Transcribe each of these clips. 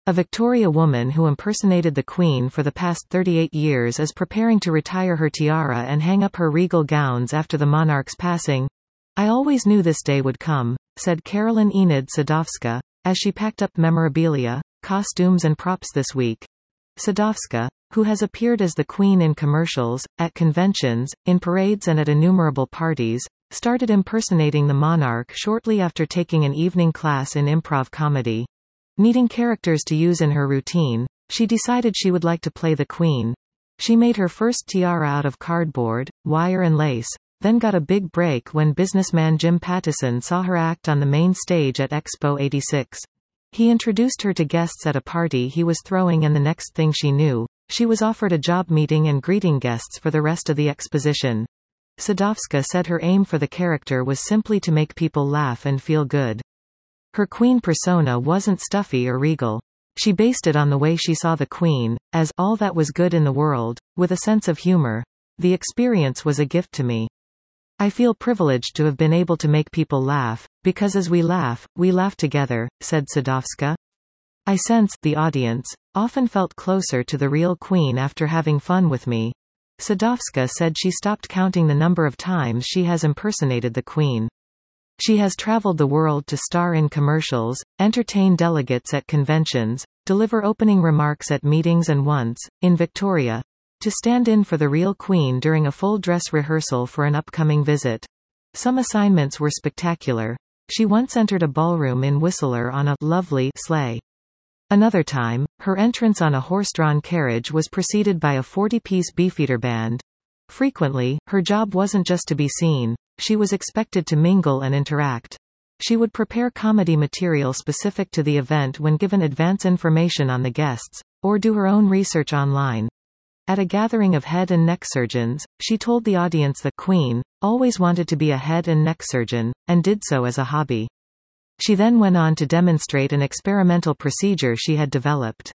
A Victoria woman who impersonated the Queen for the past 38 years is preparing to retire her tiara and hang up her regal gowns after the monarch's passing. "I always knew this day would come," said Carolyn Enid Sadowska, as she packed up memorabilia, costumes and props this week. Sadowska, who has appeared as the Queen in commercials, at conventions, in parades and at innumerable parties, started impersonating the monarch shortly after taking an evening class in improv comedy. Needing characters to use in her routine, she decided she would like to play the Queen. She made her first tiara out of cardboard, wire and lace, then got a big break when businessman Jim Pattison saw her act on the main stage at Expo 86. He introduced her to guests at a party he was throwing, and the next thing she knew, she was offered a job meeting and greeting guests for the rest of the exposition. Sadowska said her aim for the character was simply to make people laugh and feel good. Her Queen persona wasn't stuffy or regal. She based it on the way she saw the Queen, as all that was good in the world, with a sense of humor. "The experience was a gift to me. I feel privileged to have been able to make people laugh, because as we laugh together," said Sadowska. "I sense the audience often felt closer to the real Queen after having fun with me." Sadowska said she stopped counting the number of times she has impersonated the Queen. She has traveled the world to star in commercials, entertain delegates at conventions, deliver opening remarks at meetings, and once, in Victoria, to stand in for the real Queen during a full dress rehearsal for an upcoming visit. Some assignments were spectacular. She once entered a ballroom in Whistler on a lovely sleigh. Another time, her entrance on a horse-drawn carriage was preceded by a 40-piece beefeater band. Frequently, her job wasn't just to be seen. She was expected to mingle and interact. She would prepare comedy material specific to the event when given advance information on the guests, or do her own research online. At a gathering of head and neck surgeons, she told the audience the Queen always wanted to be a head and neck surgeon, and did so as a hobby. She then went on to demonstrate an experimental procedure she had developed.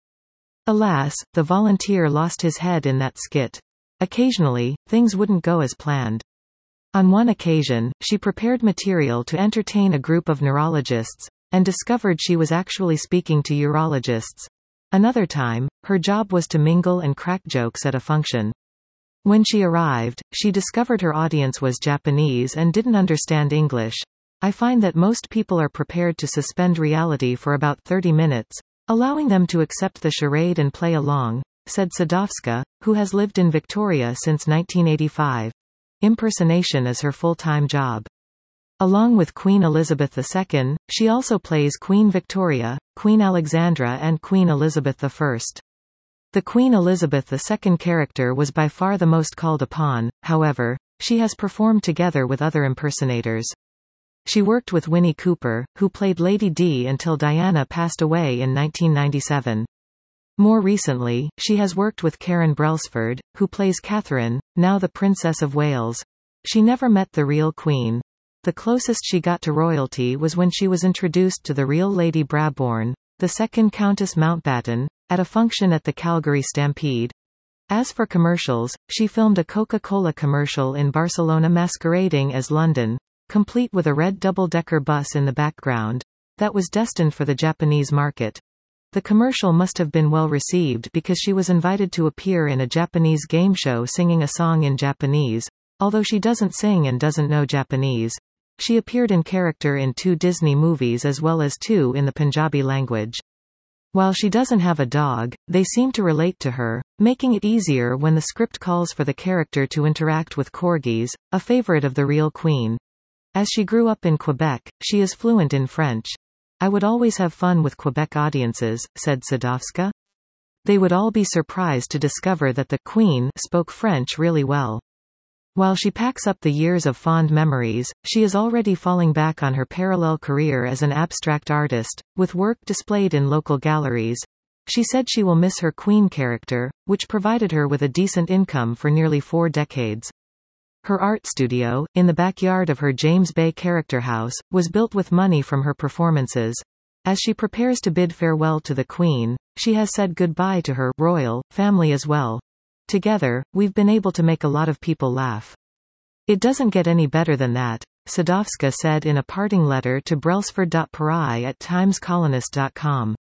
Alas, the volunteer lost his head in that skit. Occasionally, things wouldn't go as planned. On one occasion, she prepared material to entertain a group of neurologists, and discovered she was actually speaking to urologists. Another time, her job was to mingle and crack jokes at a function. When she arrived, she discovered her audience was Japanese and didn't understand English. "I find that most people are prepared to suspend reality for about 30 minutes, allowing them to accept the charade and play along," said Sadowska, who has lived in Victoria since 1985. Impersonation is her full-time job. Along with Queen Elizabeth II, she also plays Queen Victoria, Queen Alexandra and Queen Elizabeth I. The Queen Elizabeth II character was by far the most called upon, however, she has performed together with other impersonators. She worked with Winnie Cooper, who played Lady Di until Diana passed away in 1997. More recently, she has worked with Karen Brailsford, who plays Catherine, now the Princess of Wales. She never met the real Queen. The closest she got to royalty was when she was introduced to the real Lady Brabourne, the second Countess Mountbatten, at a function at the Calgary Stampede. As for commercials, she filmed a Coca-Cola commercial in Barcelona masquerading as London, complete with a red double-decker bus in the background, that was destined for the Japanese market. The commercial must have been well received because she was invited to appear in a Japanese game show singing a song in Japanese. Although she doesn't sing and doesn't know Japanese, she appeared in character in 2 Disney movies as well as 2 in the Punjabi language. While she doesn't have a dog, they seem to relate to her, making it easier when the script calls for the character to interact with corgis, a favorite of the real Queen. As she grew up in Quebec, she is fluent in French. "I would always have fun with Quebec audiences," said Sadowska. "They would all be surprised to discover that the Queen spoke French really well." While she packs up the years of fond memories, she is already falling back on her parallel career as an abstract artist, with work displayed in local galleries. She said she will miss her Queen character, which provided her with a decent income for nearly 4 decades. Her art studio, in the backyard of her James Bay character house, was built with money from her performances. As she prepares to bid farewell to the Queen, she has said goodbye to her royal family as well. "Together, we've been able to make a lot of people laugh. It doesn't get any better than that," Sadowska said in a parting letter to Brailsford.Pari at timescolonist.com.